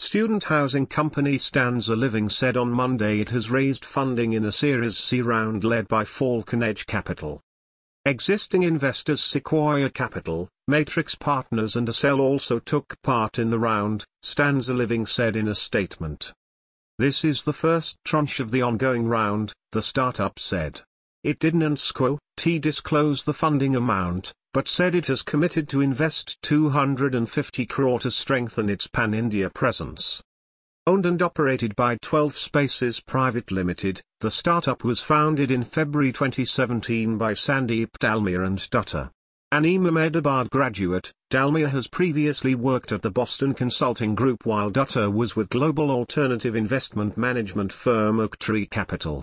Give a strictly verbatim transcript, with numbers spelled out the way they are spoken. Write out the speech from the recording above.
Student housing company Stanza Living said on Monday it has raised funding in a Series C round led by Falcon Edge Capital. Existing investors Sequoia Capital, Matrix Partners and Accel also took part in the round, Stanza Living said in a statement. This is the first tranche of the ongoing round, the startup said. It didn't quote disclose the funding amount, but said it has committed to invest two hundred fifty crore to strengthen its pan-India presence. Owned and operated by twelve Spaces Private Limited, the startup was founded in February twenty seventeen by Sandeep Dalmia and Dutta. An I M A Ahmedabad graduate, Dalmia has previously worked at the Boston Consulting Group while Dutta was with global alternative investment management firm Oaktree Capital.